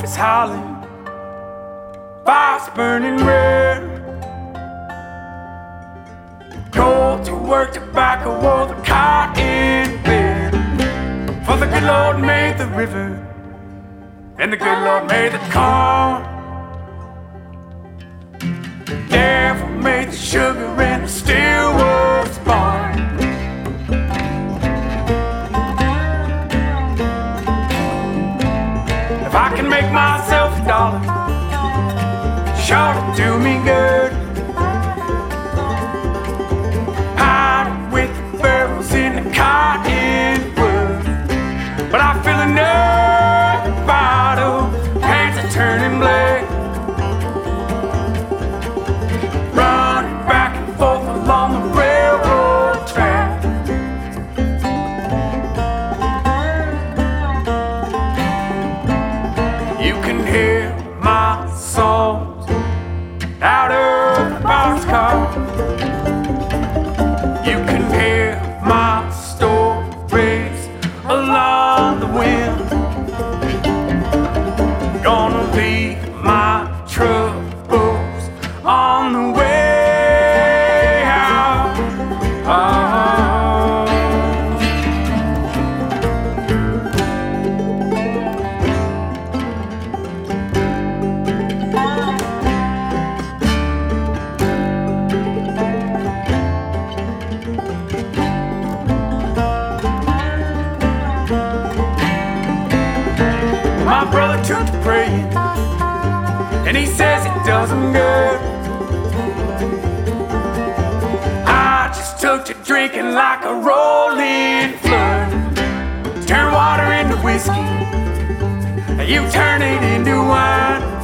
is howling, fire's burning red. Go to work, tobacco, or the cot in bed. For the good Lord made the river, and the good Lord made the corn. The devil made the sugar, and the still was born. If I can make myself a dollar, sure to do me good. Hide with the barrels in the cottonwood, but I feel another bottle, hands are turning black, running back and forth along the railroad track. You can hear my songs out of the boxcar. You can hear my stories along the wind. Gonna leave my troubles on the way out. My brother took to praying, and he says it does him good. I just took to drinking like a rolling flood. Turn water into whiskey, you turn it into wine.